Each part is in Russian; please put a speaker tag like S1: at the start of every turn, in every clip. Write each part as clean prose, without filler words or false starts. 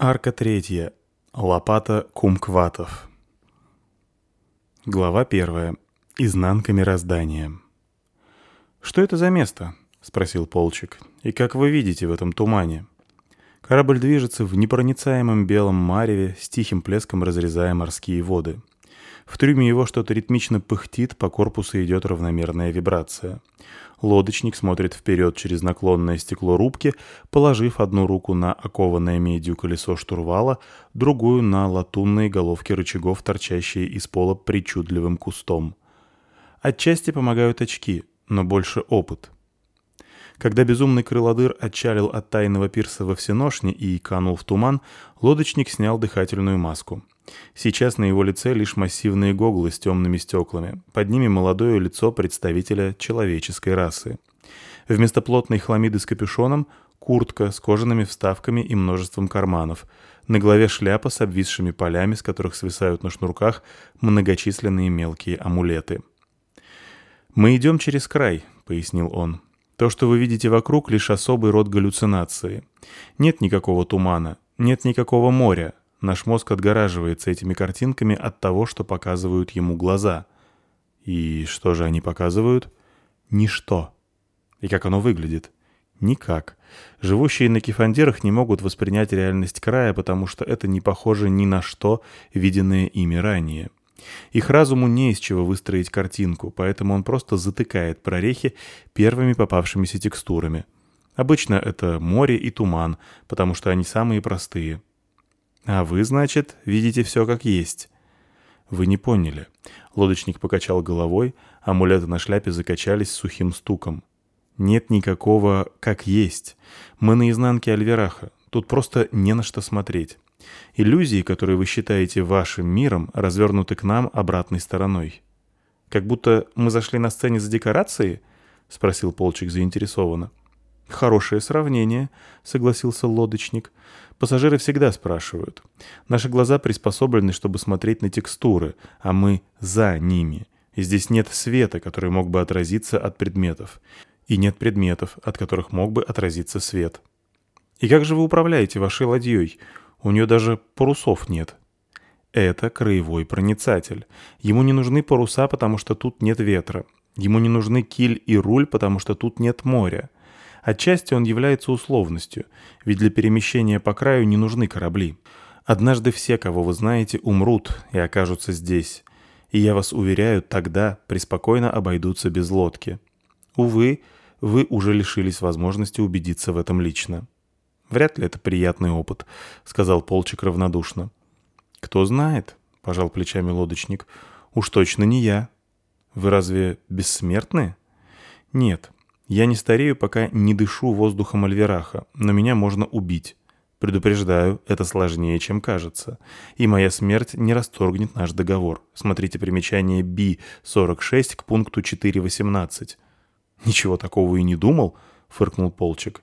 S1: Арка третья. Лопата кумкватов. Глава 1. Изнанка мироздания. «Что это за место?» — спросил Полчик. «И как вы видите в этом тумане?» Корабль движется в непроницаемом белом мареве, с тихим плеском разрезая морские воды. В трюме его что-то ритмично пыхтит, по корпусу идет равномерная вибрация. Лодочник смотрит вперед через наклонное стекло рубки, положив одну руку на окованное медью колесо штурвала, другую на латунные головки рычагов, торчащие из пола причудливым кустом. Отчасти помогают очки, но больше опыт. Когда безумный крылодыр отчалил от тайного пирса во всеношне и канул в туман, лодочник снял дыхательную маску. Сейчас на его лице лишь массивные гоглы с темными стеклами. Под ними молодое лицо представителя человеческой расы. Вместо плотной хламиды с капюшоном — куртка с кожаными вставками и множеством карманов. На голове шляпа с обвисшими полями, с которых свисают на шнурках многочисленные мелкие амулеты. «Мы идем через край», — пояснил он. «То, что вы видите вокруг, лишь особый род галлюцинации. Нет никакого тумана, нет никакого моря. Наш мозг отгораживается этими картинками от того, что показывают ему глаза». «И что же они показывают?» «Ничто». «И как оно выглядит?» «Никак. Живущие на Кефандирах не могут воспринять реальность края, потому что это не похоже ни на что, виденное ими ранее. Их разуму не из чего выстроить картинку, поэтому он просто затыкает прорехи первыми попавшимися текстурами. Обычно это море и туман, потому что они самые простые». «А вы, значит, видите все как есть?» «Вы не поняли». Лодочник покачал головой, амулеты на шляпе закачались с сухим стуком. «Нет никакого «как есть». Мы на изнанке Альвераха. Тут просто не на что смотреть. Иллюзии, которые вы считаете вашим миром, развернуты к нам обратной стороной». «Как будто мы зашли на сцене за декорацией?» — спросил Полчик заинтересованно. «Хорошее сравнение», — согласился лодочник. «Пассажиры всегда спрашивают. Наши глаза приспособлены, чтобы смотреть на текстуры, а мы за ними. И здесь нет света, который мог бы отразиться от предметов. И нет предметов, от которых мог бы отразиться свет. И как же вы управляете вашей ладьей? У нее даже парусов нет». «Это краевой проницатель. Ему не нужны паруса, потому что тут нет ветра. Ему не нужны киль и руль, потому что тут нет моря. Отчасти он является условностью, ведь для перемещения по краю не нужны корабли. Однажды все, кого вы знаете, умрут и окажутся здесь. И я вас уверяю, тогда преспокойно обойдутся без лодки. Увы, вы уже лишились возможности убедиться в этом лично». «Вряд ли это приятный опыт», — сказал Полчик равнодушно. «Кто знает», — пожал плечами лодочник. «Уж точно не я». «Вы разве бессмертны?» «Нет. Я не старею, пока не дышу воздухом Альвераха, но меня можно убить. Предупреждаю, это сложнее, чем кажется. И моя смерть не расторгнет наш договор. Смотрите примечание B-46 к пункту 4.18. «Ничего такого и не думал», — фыркнул Полчик.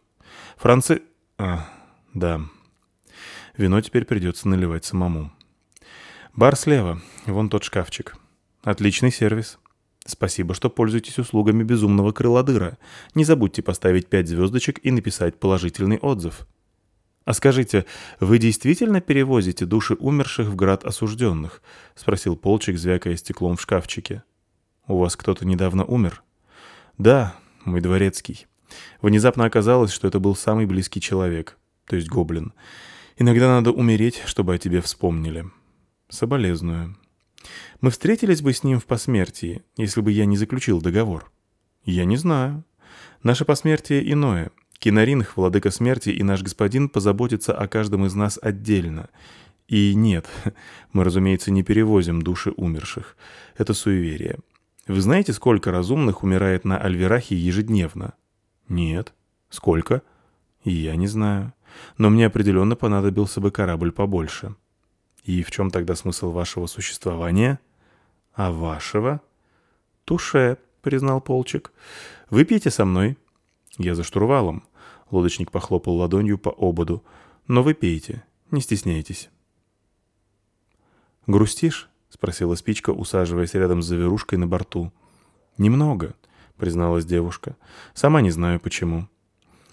S1: Да. Вино теперь придется наливать самому. Бар слева, вон тот шкафчик. Отличный сервис. Спасибо, что пользуетесь услугами безумного крылодыра. Не забудьте поставить 5 звездочек и написать положительный отзыв. «А скажите, вы действительно перевозите души умерших в град осужденных?» — спросил Полчик, звякая стеклом в шкафчике. «У вас кто-то недавно умер?» «Да, мой дворецкий. Внезапно оказалось, что это был самый близкий человек, то есть гоблин. Иногда надо умереть, чтобы о тебе вспомнили. Соболезную. Мы встретились бы с ним в посмертии, если бы я не заключил договор». «Я не знаю. Наше посмертие иное. Кинаринх, владыка смерти, и наш господин позаботится о каждом из нас отдельно. И нет, мы, разумеется, не перевозим души умерших. Это суеверие. Вы знаете, сколько разумных умирает на Альверахе ежедневно?» «Нет. Сколько?» «Я не знаю. Но мне определенно понадобился бы корабль побольше». «И в чем тогда смысл вашего существования?» «А вашего?» «Туше», — признал Полчик. «Выпейте со мной». «Я за штурвалом», — лодочник похлопал ладонью по ободу. «Но вы пейте, не стесняйтесь». «Грустишь?» — спросила Спичка, усаживаясь рядом с завирушкой на борту. «Немного», — призналась девушка. «Сама не знаю, почему».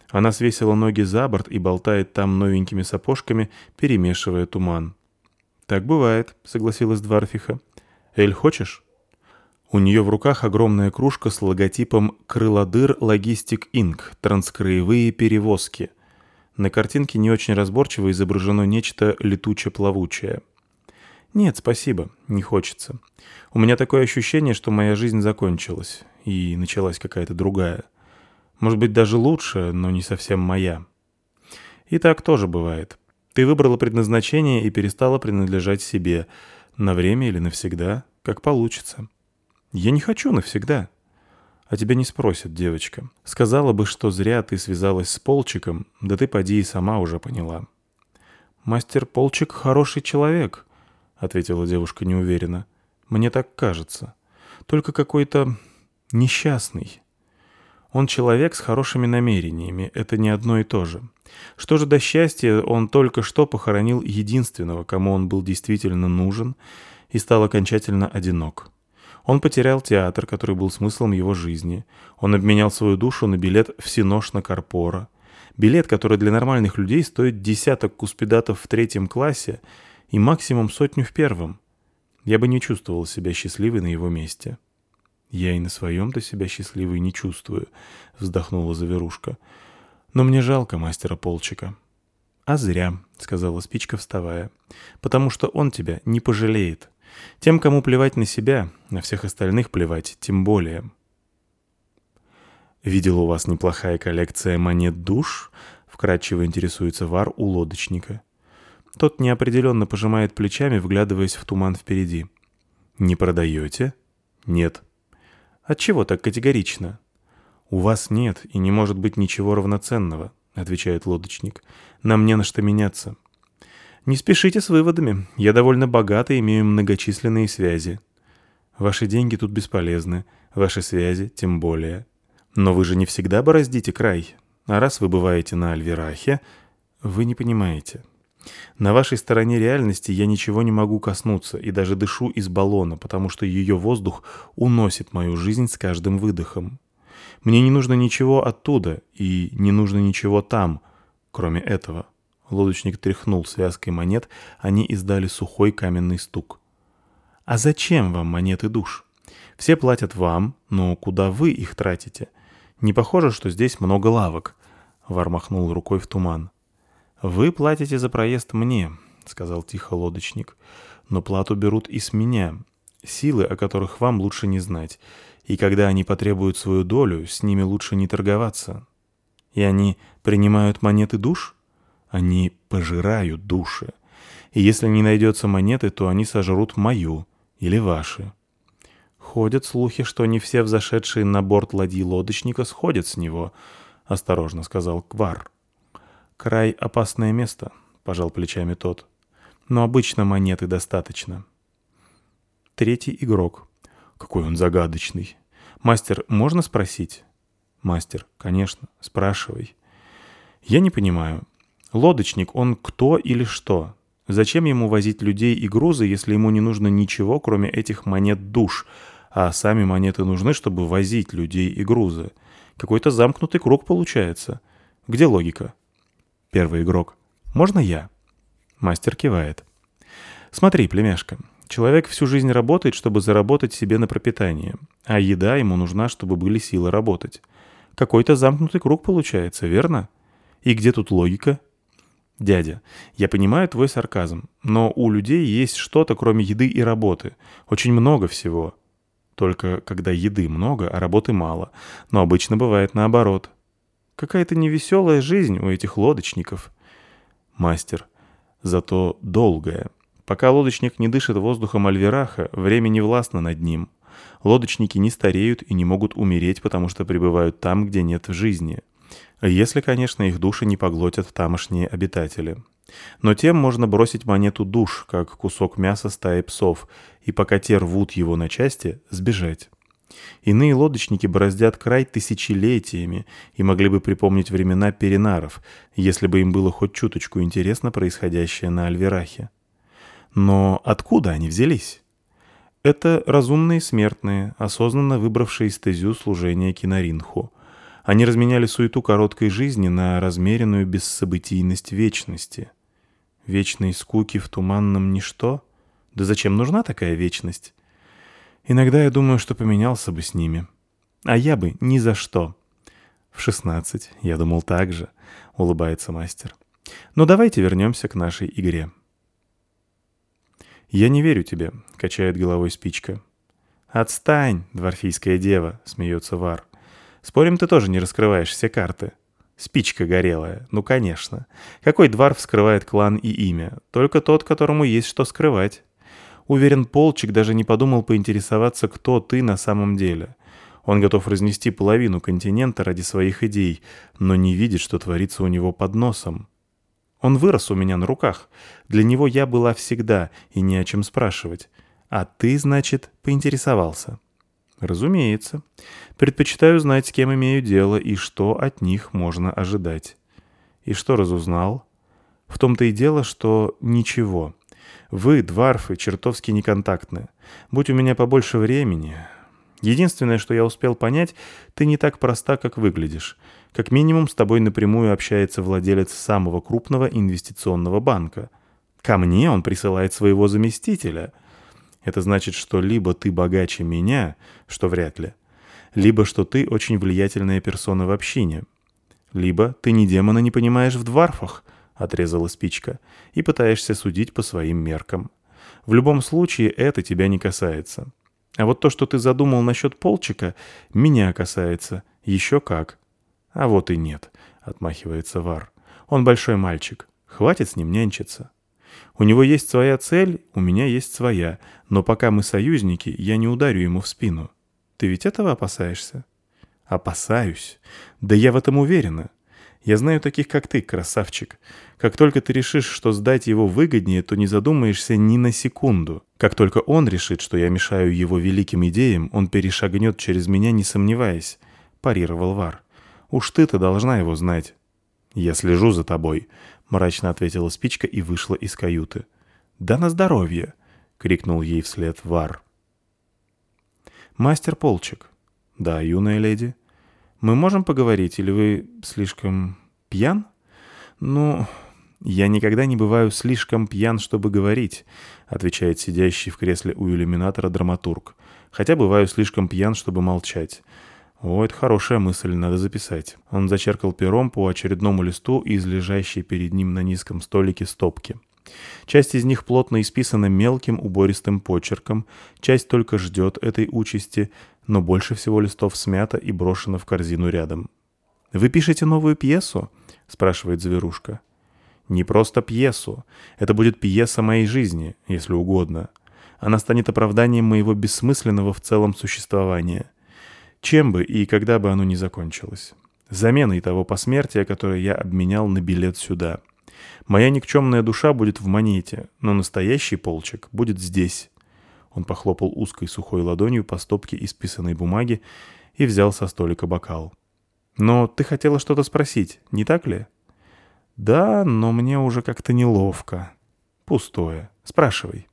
S1: Она свесила ноги за борт и болтает там новенькими сапожками, перемешивая туман. «Так бывает», — согласилась Дварфиха. «Эль, хочешь?» У нее в руках огромная кружка с логотипом «Крылодыр Логистик Инк. Транскраевые перевозки». На картинке не очень разборчиво изображено нечто летуче-плавучее. «Нет, спасибо, не хочется. У меня такое ощущение, что моя жизнь закончилась, и началась какая-то другая. Может быть, даже лучше, но не совсем моя. И так тоже бывает. Ты выбрала предназначение и перестала принадлежать себе. На время или навсегда, как получится. Я не хочу навсегда. А тебя не спросят, девочка. Сказала бы, что зря ты связалась с Полчиком, да ты поди и сама уже поняла». «Мастер Полчик хороший человек», — ответила девушка неуверенно. «Мне так кажется. Только какой-то несчастный. Он человек с хорошими намерениями, это не одно и то же. Что же до счастья, он только что похоронил единственного, кому он был действительно нужен, и стал окончательно одинок. Он потерял театр, который был смыслом его жизни. Он обменял свою душу на билет в Синож на Карпора. Билет, который для нормальных людей стоит 10 куспидатов в 3 классе и максимум 100 в 1. Я бы не чувствовал себя счастливой на его месте». «Я и на своем-то себя счастливой не чувствую», — вздохнула Заверушка. «Но мне жалко мастера Полчика». «А зря», — сказала Спичка, вставая, — «потому что он тебя не пожалеет. Тем, кому плевать на себя, на всех остальных плевать, тем более». «Видел, у вас неплохая коллекция монет душ?» — вкратчиво интересуется Вар у лодочника. Тот неопределенно пожимает плечами, вглядываясь в туман впереди. «Не продаете?» «Нет». «Отчего так категорично?» «У вас нет и не может быть ничего равноценного», — отвечает лодочник. «Нам не на что меняться». «Не спешите с выводами. Я довольно богат и имею многочисленные связи». «Ваши деньги тут бесполезны, ваши связи тем более». «Но вы же не всегда бороздите край. А раз вы бываете на Альверахе, вы не понимаете. На вашей стороне реальности я ничего не могу коснуться и даже дышу из баллона, потому что ее воздух уносит мою жизнь с каждым выдохом. Мне не нужно ничего оттуда и не нужно ничего там, кроме этого». Лодочник тряхнул связкой монет, они издали сухой каменный стук. «А зачем вам монеты душ? Все платят вам, но куда вы их тратите? Не похоже, что здесь много лавок». Вар махнул рукой в туман. «Вы платите за проезд мне», — сказал тихо лодочник. «Но плату берут и с меня. Силы, о которых вам лучше не знать. И когда они потребуют свою долю, с ними лучше не торговаться». «И они принимают монеты душ?» «Они пожирают души. И если не найдется монеты, то они сожрут мою или ваши». «Ходят слухи, что не все взошедшие на борт ладьи лодочника сходят с него», — осторожно сказал Квар. «Край — опасное место», — пожал плечами тот. «Но обычно монеты достаточно». 3 игрок. Какой он загадочный. «Мастер, можно спросить?» «Мастер, конечно, спрашивай». «Я не понимаю. Лодочник, он кто или что? Зачем ему возить людей и грузы, если ему не нужно ничего, кроме этих монет душ, а сами монеты нужны, чтобы возить людей и грузы? Какой-то замкнутый круг получается. Где логика?» 1 игрок. «Можно я?» Мастер кивает. «Смотри, племяшка, человек всю жизнь работает, чтобы заработать себе на пропитание, а еда ему нужна, чтобы были силы работать. Какой-то замкнутый круг получается, верно? И где тут логика?» «Дядя, я понимаю твой сарказм, но у людей есть что-то, кроме еды и работы. Очень много всего. Только когда еды много, а работы мало. Но обычно бывает наоборот. Какая-то невеселая жизнь у этих лодочников». Мастер. «Зато долгая. Пока лодочник не дышит воздухом Альвераха, время не властно над ним. Лодочники не стареют и не могут умереть, потому что пребывают там, где нет жизни. Если, конечно, их души не поглотят тамошние обитатели. Но тем можно бросить монету душ, как кусок мяса стаи псов, и пока те рвут его на части, сбежать. Иные лодочники бороздят край тысячелетиями и могли бы припомнить времена перинаров, если бы им было хоть чуточку интересно происходящее на Альверахе. Но откуда они взялись? Это разумные смертные, осознанно выбравшие стезю служения Кинаринху. Они разменяли суету короткой жизни на размеренную бессобытийность вечности. Вечной скуки в туманном ничто? Да зачем нужна такая вечность? Иногда я думаю, что поменялся бы с ними. А я бы ни за что. В 16 я думал так же, улыбается мастер. Но давайте вернемся к нашей игре. «Я не верю тебе», — качает головой спичка. «Отстань, дворфийская дева», — смеется Вар. «Спорим, ты тоже не раскрываешь все карты?» «Спичка горелая. Ну, конечно. Какой дворф скрывает клан и имя? Только тот, которому есть что скрывать. Уверен, Полчик даже не подумал поинтересоваться, кто ты на самом деле. Он готов разнести половину континента ради своих идей, но не видит, что творится у него под носом. Он вырос у меня на руках. Для него я была всегда, и не о чем спрашивать. А ты, значит, поинтересовался?» «Разумеется. Предпочитаю знать, с кем имею дело и что от них можно ожидать». «И что разузнал?» «В том-то и дело, что ничего. Вы, дварфы, чертовски неконтактны. Будь у меня побольше времени. Единственное, что я успел понять, ты не так проста, как выглядишь. Как минимум, с тобой напрямую общается владелец самого крупного инвестиционного банка. Ко мне он присылает своего заместителя. Это значит, что либо ты богаче меня, что вряд ли, либо что ты очень влиятельная персона в общине. Либо ты ни демона не понимаешь в дварфах, отрезала спичка, и пытаешься судить по своим меркам. В любом случае, это тебя не касается. А вот то, что ты задумал насчет Полчика, меня касается. Еще как. А вот и нет, отмахивается Вар. Он большой мальчик. Хватит с ним нянчиться. У него есть своя цель, у меня есть своя. Но пока мы союзники, я не ударю ему в спину. Ты ведь этого опасаешься? Опасаюсь. Да я в этом уверена. Я знаю таких, как ты, красавчик. Как только ты решишь, что сдать его выгоднее, то не задумаешься ни на секунду. Как только он решит, что я мешаю его великим идеям, он перешагнет через меня, не сомневаясь, парировал Вар. Уж ты-то должна его знать. «Я слежу за тобой», — мрачно ответила спичка и вышла из каюты. «Да на здоровье!» — крикнул ей вслед Вар. «Мастер Полчик». «Да, юная леди. Мы можем поговорить, или вы слишком пьян?» «Ну, я никогда не бываю слишком пьян, чтобы говорить», — отвечает сидящий в кресле у иллюминатора драматург. «Хотя бываю слишком пьян, чтобы молчать». «О, это хорошая мысль, надо записать». Он зачеркал пером по очередному листу из лежащей перед ним на низком столике стопки. Часть из них плотно исписана мелким убористым почерком, часть только ждет этой участи, но больше всего листов смято и брошено в корзину рядом. «Вы пишете новую пьесу?» — спрашивает Зверушка. «Не просто пьесу. Это будет пьеса моей жизни, если угодно. Она станет оправданием моего бессмысленного в целом существования. Чем бы и когда бы оно ни закончилось. Заменой того посмертия, которое я обменял на билет сюда. Моя никчемная душа будет в монете, но настоящий Полчик будет здесь». Он похлопал узкой сухой ладонью по стопке исписанной бумаги и взял со столика бокал. «Но ты хотела что-то спросить, не так ли?» «Да, но мне уже как-то неловко». «Пустое. Спрашивай».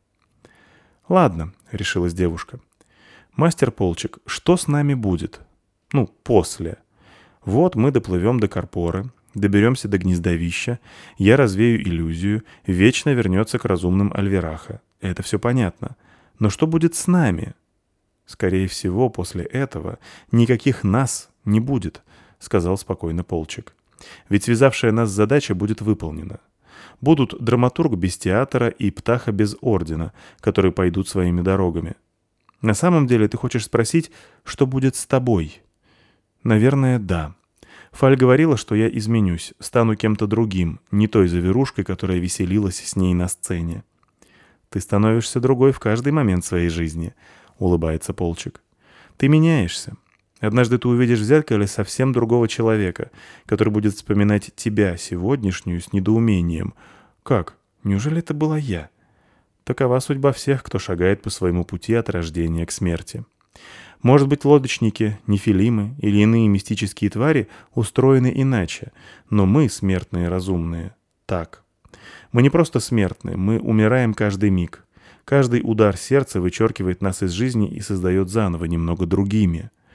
S1: «Ладно», — решилась девушка. «Мастер Полчик, что с нами будет? Ну, после. Вот мы доплывем до Карпоры, доберемся до гнездовища, я развею иллюзию, вечно вернется к разумным Альвераха. Это все понятно. Но что будет с нами?» «Скорее всего, после этого никаких нас не будет», — сказал спокойно Полчик. «Ведь связавшая нас задача будет выполнена. Будут драматург без театра и птаха без ордена, которые пойдут своими дорогами. На самом деле ты хочешь спросить, что будет с тобой?» «Наверное, да. Фаль говорила, что я изменюсь, стану кем-то другим, не той Заверушкой, которая веселилась с ней на сцене». «Ты становишься другой в каждый момент своей жизни», — улыбается Полчик. «Ты меняешься. Однажды ты увидишь в зеркале совсем другого человека, который будет вспоминать тебя, сегодняшнюю, с недоумением. Как? Неужели это была я?» Такова судьба всех, кто шагает по своему пути от рождения к смерти. Может быть, лодочники, нефилимы или иные мистические твари устроены иначе, но мы, смертные разумные, так. Мы не просто смертны, мы умираем каждый миг. Каждый удар сердца вычеркивает нас из жизни и создает заново немного другими.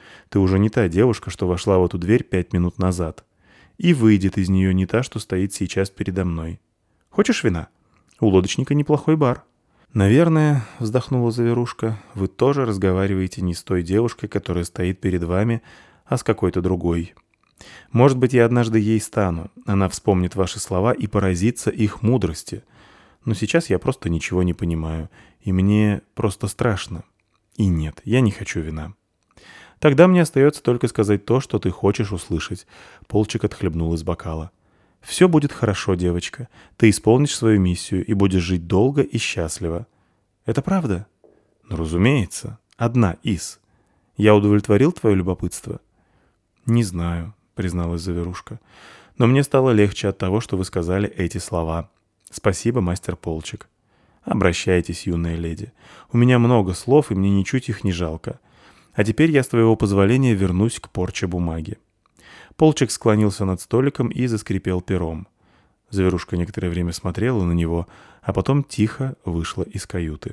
S1: Ты уже не та девушка, что вошла в эту дверь 5 минут назад. И выйдет из нее не та, что стоит сейчас передо мной. Хочешь вина? У лодочника неплохой бар». «Наверное, — вздохнула Заверушка, — вы тоже разговариваете не с той девушкой, которая стоит перед вами, а с какой-то другой. Может быть, я однажды ей стану. Она вспомнит ваши слова и поразится их мудрости. Но сейчас я просто ничего не понимаю, и мне просто страшно. И нет, я не хочу вина». «Тогда мне остается только сказать то, что ты хочешь услышать». Полчик отхлебнул из бокала. «Все будет хорошо, девочка. Ты исполнишь свою миссию и будешь жить долго и счастливо». «Это правда?» «Ну, разумеется. Одна из. Я удовлетворил твое любопытство?» «Не знаю», — призналась Заверушка. «Но мне стало легче от того, что вы сказали эти слова. Спасибо, мастер Полчик». «Обращайтесь, юная леди. У меня много слов, и мне ничуть их не жалко. А теперь я, с твоего позволения, вернусь к порче бумаги». Полчик склонился над столиком и заскрипел пером. Заверушка некоторое время смотрела на него, а потом тихо вышла из каюты.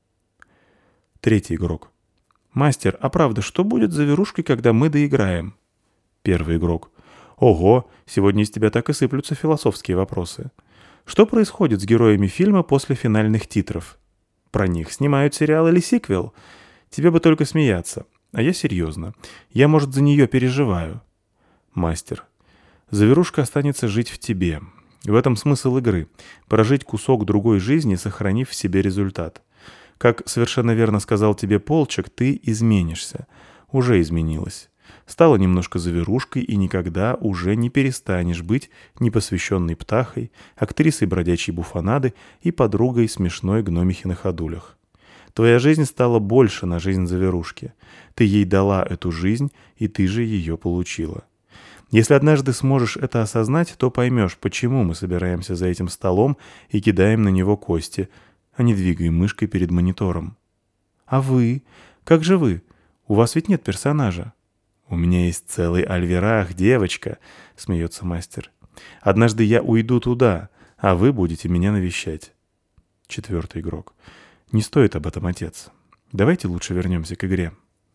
S1: Третий игрок. «Мастер, а правда, что будет с Заверушкой, когда мы доиграем?» Первый игрок. «Ого, сегодня из тебя так и сыплются философские вопросы. Что происходит с героями фильма после финальных титров? Про них снимают сериал или сиквел? Тебе бы только смеяться. А я серьезно. Я, может, за нее переживаю». Мастер. «Заверушка останется жить в тебе. В этом смысл игры. Прожить кусок другой жизни, сохранив в себе результат. Как совершенно верно сказал тебе Полчик, ты изменишься. Уже изменилась. Стала немножко Заверушкой и никогда уже не перестанешь быть непосвященной птахой, актрисой бродячей буфонады и подругой смешной гномихи на ходулях. Твоя жизнь стала больше на жизнь Заверушки. Ты ей дала эту жизнь, и ты же ее получила. Если однажды сможешь это осознать, то поймешь, почему мы собираемся за этим столом и кидаем на него кости, а не двигаем мышкой перед монитором. А вы? Как же вы? У вас ведь нет персонажа». «У меня есть целый альверах, девочка», — смеется мастер. «Однажды я уйду туда, а вы будете меня навещать». Четвертый игрок. «Не стоит об этом, отец. Давайте лучше вернемся к игре».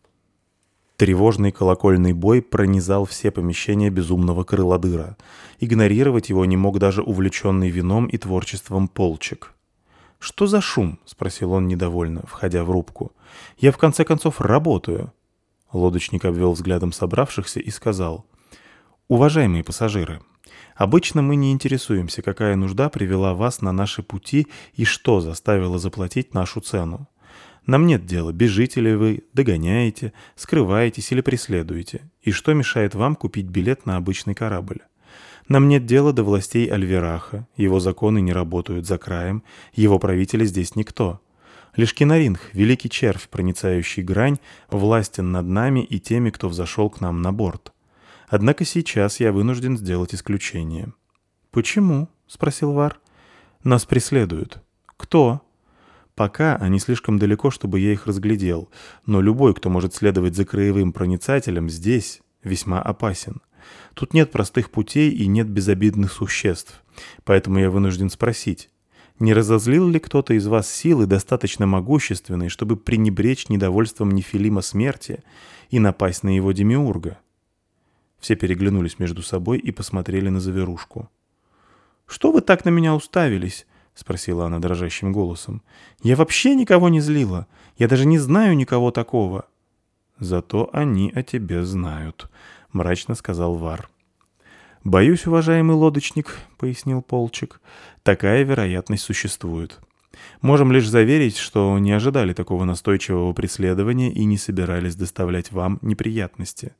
S1: Тревожный колокольный бой пронизал все помещения безумного крылодыра. Игнорировать его не мог даже увлеченный вином и творчеством Полчик. «Что за шум?» — спросил он недовольно, входя в рубку. «Я в конце концов работаю». Лодочник обвел взглядом собравшихся и сказал: «Уважаемые пассажиры, обычно мы не интересуемся, какая нужда привела вас на наши пути и что заставило заплатить нашу цену. Нам нет дела, бежите ли вы, догоняете, скрываетесь или преследуете, и что мешает вам купить билет на обычный корабль. Нам нет дела до властей Альвераха, его законы не работают за краем, его правители здесь никто. Лишь Кинаринг, великий червь, проницающий грань, властен над нами и теми, кто взошел к нам на борт. Однако сейчас я вынужден сделать исключение». «Почему?» — спросил Вар. «Нас преследуют». «Кто?» «Пока они слишком далеко, чтобы я их разглядел, но любой, кто может следовать за краевым проницателем, здесь весьма опасен. Тут нет простых путей и нет безобидных существ, поэтому я вынужден спросить, не разозлил ли кто-то из вас силы достаточно могущественной, чтобы пренебречь недовольством Нефилима смерти и напасть на его демиурга?» Все переглянулись между собой и посмотрели на Заверушку. «Что вы так на меня уставились?» — спросила она дрожащим голосом. «Я вообще никого не злила. Я даже не знаю никого такого». «Зато они о тебе знают», — мрачно сказал Вар. «Боюсь, уважаемый лодочник», — пояснил Полчик, — «такая вероятность существует. Можем лишь заверить, что не ожидали такого настойчивого преследования и не собирались доставлять вам неприятности.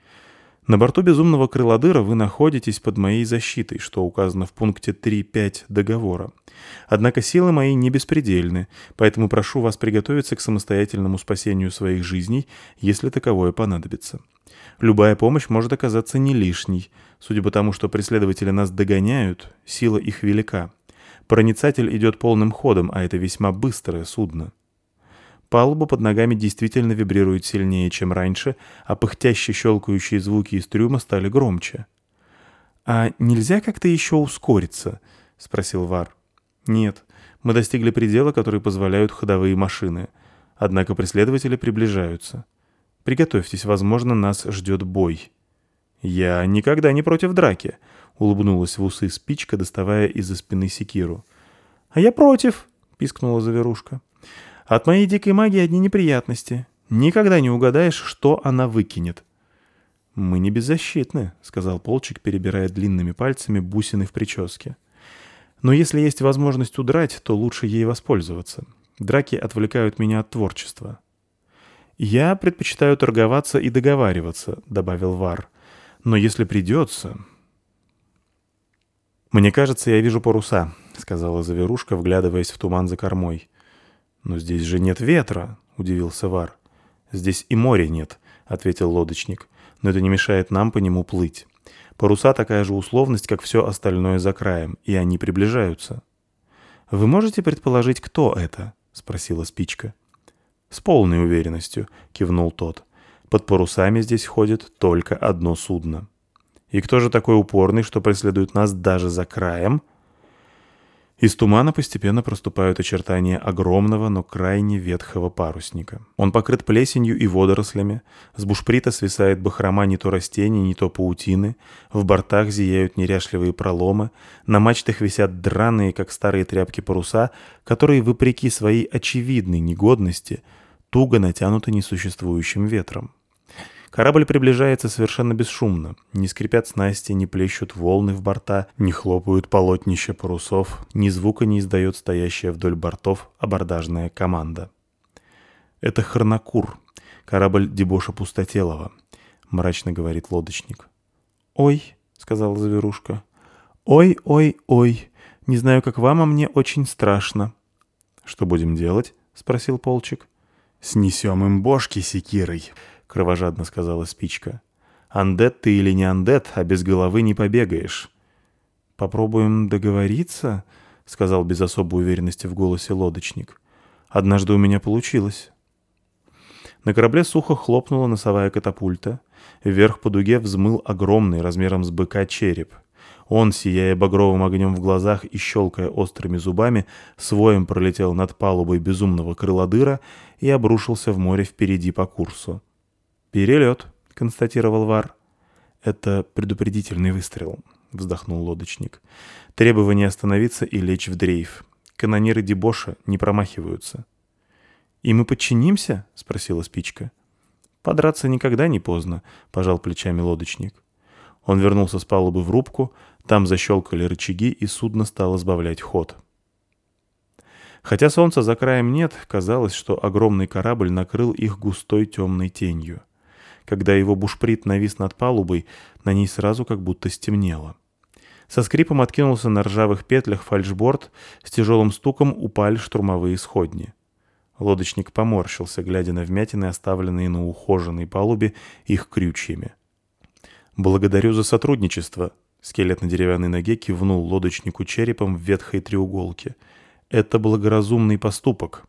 S1: На борту безумного крылодыра вы находитесь под моей защитой, что указано в пункте 3.5 договора. Однако силы мои не беспредельны, поэтому прошу вас приготовиться к самостоятельному спасению своих жизней, если таковое понадобится. Любая помощь может оказаться не лишней. Судя по тому, что преследователи нас догоняют, сила их велика. Проницатель идет полным ходом, а это весьма быстрое судно. Палуба под ногами действительно вибрирует сильнее, чем раньше, а пыхтящие щелкающие звуки из трюма стали громче. «А нельзя как-то еще ускориться?» — спросил Вар. «Нет, мы достигли предела, который позволяют ходовые машины. Однако преследователи приближаются». Приготовьтесь, возможно, нас ждет бой». «Я никогда не против драки», — улыбнулась в усы Спичка, доставая из-за спины секиру. «А я против», — пискнула Заверушка. «От моей дикой магии одни неприятности. Никогда не угадаешь, что она выкинет». «Мы не беззащитны», — сказал Полчик, перебирая длинными пальцами бусины в прическе. «Но если есть возможность удрать, то лучше ей воспользоваться. Драки отвлекают меня от творчества». «Я предпочитаю торговаться и договариваться», — добавил Вар. «Но если придется...» «Мне кажется, я вижу паруса», — сказала Заверушка, вглядываясь в туман за кормой. «Но здесь же нет ветра», — удивился Вар. «Здесь и моря нет», — ответил лодочник. «Но это не мешает нам по нему плыть. Паруса такая же условность, как все остальное за краем, и они приближаются». «Вы можете предположить, кто это?» — спросила Спичка. «С полной уверенностью», — кивнул тот. «Под парусами здесь ходит только одно судно». «И кто же такой упорный, что преследует нас даже за краем?» Из тумана постепенно проступают очертания огромного, но крайне ветхого парусника. Он покрыт плесенью и водорослями, с бушприта свисает бахрома не то растений, не то паутины, в бортах зияют неряшливые проломы, на мачтах висят драные, как старые тряпки, паруса, которые, вопреки своей очевидной негодности, туго натянуты несуществующим ветром. Корабль приближается совершенно бесшумно. Не скрипят снасти, не плещут волны в борта, не хлопают полотнища парусов, ни звука не издает стоящая вдоль бортов абордажная команда. «Это Хронокур, корабль Дебоша Пустотелова», — мрачно говорит лодочник. «Ой», — сказала Заверушка. «Ой, ой, ой, не знаю, как вам, а мне очень страшно». «Что будем делать?» — спросил Полчик. «Снесем им бошки секирой», — кровожадно сказала Спичка. «Андет ты или не андет, а без головы не побегаешь». «Попробуем договориться?» — сказал без особой уверенности в голосе лодочник. «Однажды у меня получилось». На корабле сухо хлопнула носовая катапульта. Вверх по дуге взмыл огромный, размером с быка, череп. Он, сияя багровым огнем в глазах и щелкая острыми зубами, своем пролетел над палубой безумного крылодыра и обрушился в море впереди по курсу. «Перелет», — констатировал Вар. «Это предупредительный выстрел», — вздохнул лодочник. «Требование остановиться и лечь в дрейф. Канониры Дебоша не промахиваются». «И мы подчинимся?» — спросила Спичка. «Подраться никогда не поздно», — пожал плечами лодочник. Он вернулся с палубы в рубку, там защелкали рычаги, и судно стало сбавлять ход. Хотя солнца за краем нет, казалось, что огромный корабль накрыл их густой темной тенью. Когда его бушприт навис над палубой, на ней сразу как будто стемнело. Со скрипом откинулся на ржавых петлях фальшборд, с тяжелым стуком упали штурмовые сходни. Лодочник поморщился, глядя на вмятины, оставленные на ухоженной палубе их крючьями. «Благодарю за сотрудничество», — скелет на деревянной ноге кивнул лодочнику черепом в ветхой треуголке. «Это благоразумный поступок».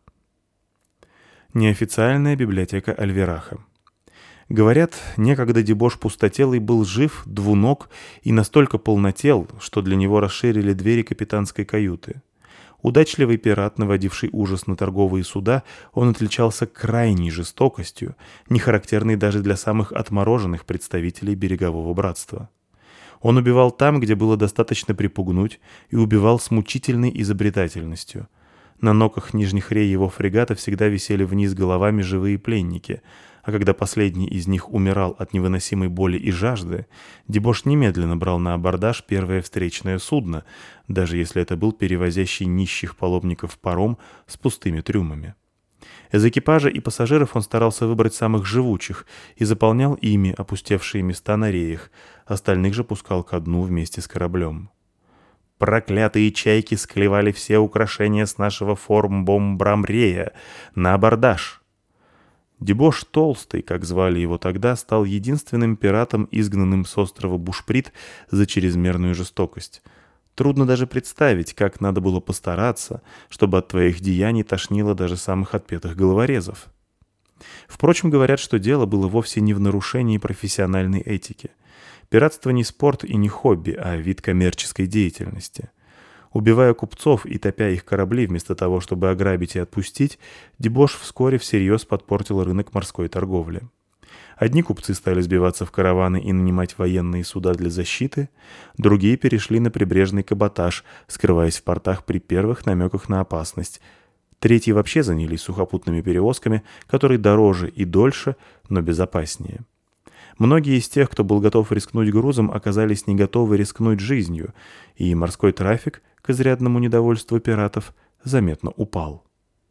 S1: Неофициальная библиотека Альвераха. Говорят, некогда Дебош Пустотелый был жив, двуног и настолько полнотел, что для него расширили двери капитанской каюты. Удачливый пират, наводивший ужас на торговые суда, он отличался крайней жестокостью, не характерной даже для самых отмороженных представителей берегового братства. Он убивал там, где было достаточно припугнуть, и убивал с мучительной изобретательностью. На ноках нижних рей его фрегата всегда висели вниз головами живые пленники, а когда последний из них умирал от невыносимой боли и жажды, Дебош немедленно брал на абордаж первое встречное судно, даже если это был перевозящий нищих паломников паром с пустыми трюмами. Из экипажа и пассажиров он старался выбрать самых живучих и заполнял ими опустевшие места на реях, остальных же пускал ко дну вместе с кораблем. «Проклятые чайки склевали все украшения с нашего формбомбрамрея на абордаж!» Дебош Толстый, как звали его тогда, стал единственным пиратом, изгнанным с острова Бушприт за чрезмерную жестокость. Трудно даже представить, как надо было постараться, чтобы от твоих деяний тошнило даже самых отпетых головорезов. Впрочем, говорят, что дело было вовсе не в нарушении профессиональной этики. Пиратство не спорт и не хобби, а вид коммерческой деятельности. Убивая купцов и топя их корабли вместо того, чтобы ограбить и отпустить, Дебош вскоре всерьез подпортил рынок морской торговли. Одни купцы стали сбиваться в караваны и нанимать военные суда для защиты, другие перешли на прибрежный каботаж, скрываясь в портах при первых намеках на опасность. Третьи вообще занялись сухопутными перевозками, которые дороже и дольше, но безопаснее. Многие из тех, кто был готов рискнуть грузом, оказались не готовы рискнуть жизнью, и морской трафик, к изрядному недовольству пиратов, заметно упал.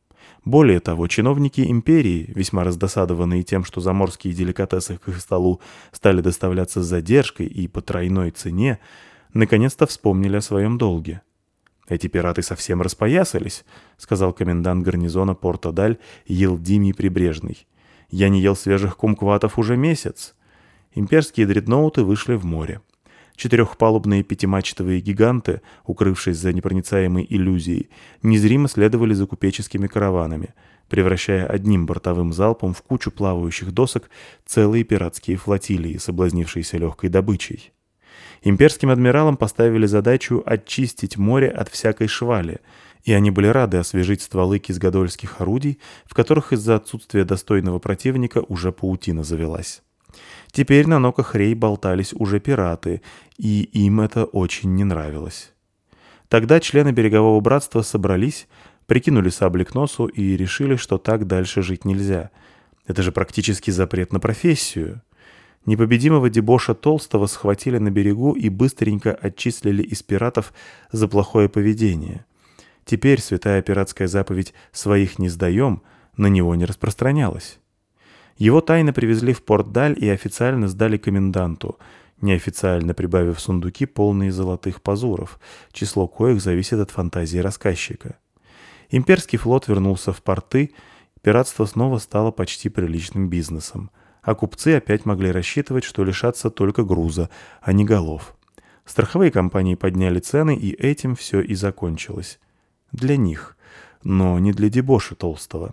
S1: Более того, чиновники империи, весьма раздосадованные тем, что заморские деликатесы к их столу стали доставляться с задержкой и по тройной цене, наконец-то вспомнили о своем долге. «Эти пираты совсем распоясались», — сказал комендант гарнизона Порто-Даль Елдимий Прибрежный. «Я не ел свежих кумкватов уже месяц». Имперские дредноуты вышли в море. Четырехпалубные пятимачтовые гиганты, укрывшись за непроницаемой иллюзией, незримо следовали за купеческими караванами, превращая одним бортовым залпом в кучу плавающих досок целые пиратские флотилии, соблазнившиеся легкой добычей. Имперским адмиралам поставили задачу очистить море от всякой швали, и они были рады освежить стволы кизгадольских орудий, в которых из-за отсутствия достойного противника уже паутина завелась. Теперь на ноках рей болтались уже пираты, и им это очень не нравилось. Тогда члены берегового братства собрались, прикинули сабли к носу и решили, что так дальше жить нельзя. Это же практически запрет на профессию. Непобедимого дебоша Толстого схватили на берегу и быстренько отчислили из пиратов за плохое поведение. Теперь святая пиратская заповедь «своих не сдаем» на него не распространялась. Его тайно привезли в Порт-Даль и официально сдали коменданту, неофициально прибавив сундуки, полные золотых пазуров, число коих зависит от фантазии рассказчика. Имперский флот вернулся в порты, пиратство снова стало почти приличным бизнесом, а купцы опять могли рассчитывать, что лишатся только груза, а не голов. Страховые компании подняли цены, и этим все и закончилось. Для них, но не для дебоши Толстого.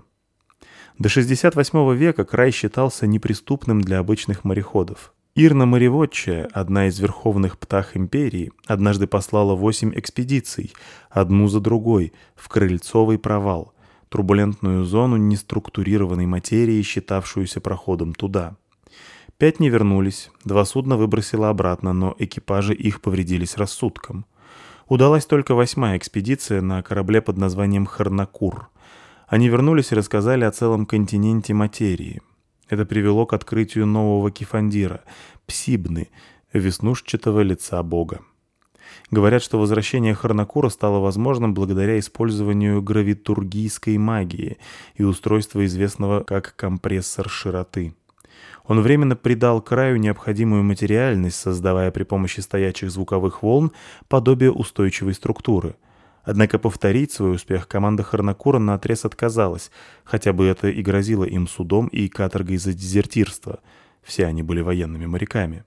S1: До 68 века край считался неприступным для обычных мореходов. Ирна Мореводчая, одна из верховных птах империи, однажды послала 8 экспедиций, одну за другой, в Крыльцовый провал, турбулентную зону неструктурированной материи, считавшуюся проходом туда. 5 не вернулись, 2 судна выбросило обратно, но экипажи их повредились рассудком. Удалась только 8-я экспедиция на корабле под названием «Харнакур». Они вернулись и рассказали о целом континенте материи. Это привело к открытию нового кефандира – Псибны, веснушчатого лица бога. Говорят, что возвращение Харнакура стало возможным благодаря использованию гравитургийской магии и устройства, известного как компрессор широты. Он временно придал краю необходимую материальность, создавая при помощи стоячих звуковых волн подобие устойчивой структуры. Однако повторить свой успех команда Харнакура наотрез отказалась, хотя бы это и грозило им судом и каторгой за дезертирство. Все они были военными моряками.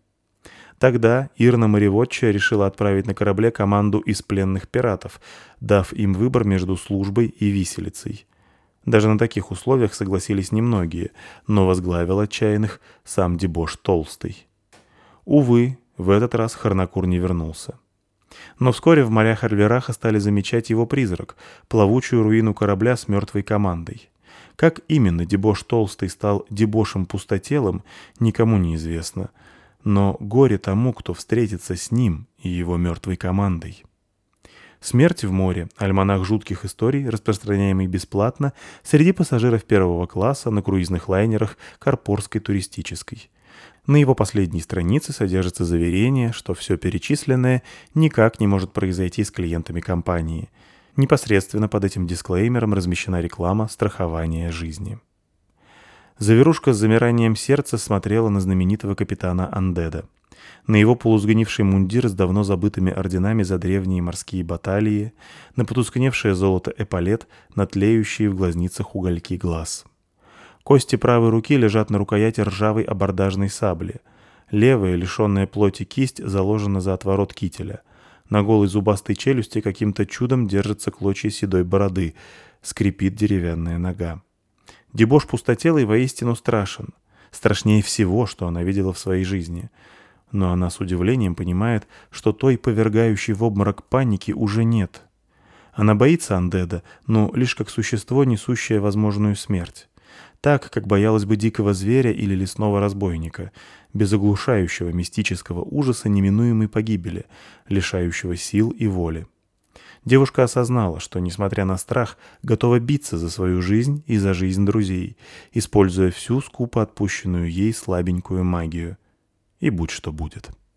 S1: Тогда Ирна Мореводчая решила отправить на корабле команду из пленных пиратов, дав им выбор между службой и виселицей. Даже на таких условиях согласились немногие, но возглавил отчаянных сам дебош Толстый. Увы, в этот раз Харнакур не вернулся. Но вскоре в морях Альвераха стали замечать его призрак, плавучую руину корабля с мертвой командой. Как именно дебош Толстый стал дебошем пустотелым, никому не известно. Но горе тому, кто встретится с ним и его мертвой командой. «Смерть в море» — альманах жутких историй, распространяемый бесплатно среди пассажиров первого класса на круизных лайнерах Карпорской туристической. На его последней странице содержится заверение, что все перечисленное никак не может произойти с клиентами компании. Непосредственно под этим дисклеймером размещена реклама страхования жизни. Заверушка с замиранием сердца смотрела на знаменитого капитана Андеда. На его полусгнивший мундир с давно забытыми орденами за древние морские баталии, на потускневшее золото эполет, на тлеющие в глазницах угольки глаз. Кости правой руки лежат на рукояти ржавой абордажной сабли. Левая, лишенная плоти кисть, заложена за отворот кителя. На голой зубастой челюсти каким-то чудом держатся клочья седой бороды. Скрипит деревянная нога. Дебош пустотелый воистину страшен. Страшнее всего, что она видела в своей жизни. Но она с удивлением понимает, что той повергающей в обморок паники уже нет. Она боится Андеда, но лишь как существо, несущее возможную смерть. Так, как боялась бы дикого зверя или лесного разбойника, без оглушающего мистического ужаса неминуемой погибели, лишающего сил и воли. Девушка осознала, что, несмотря на страх, готова биться за свою жизнь и за жизнь друзей, используя всю скупо отпущенную ей слабенькую магию. И будь что будет.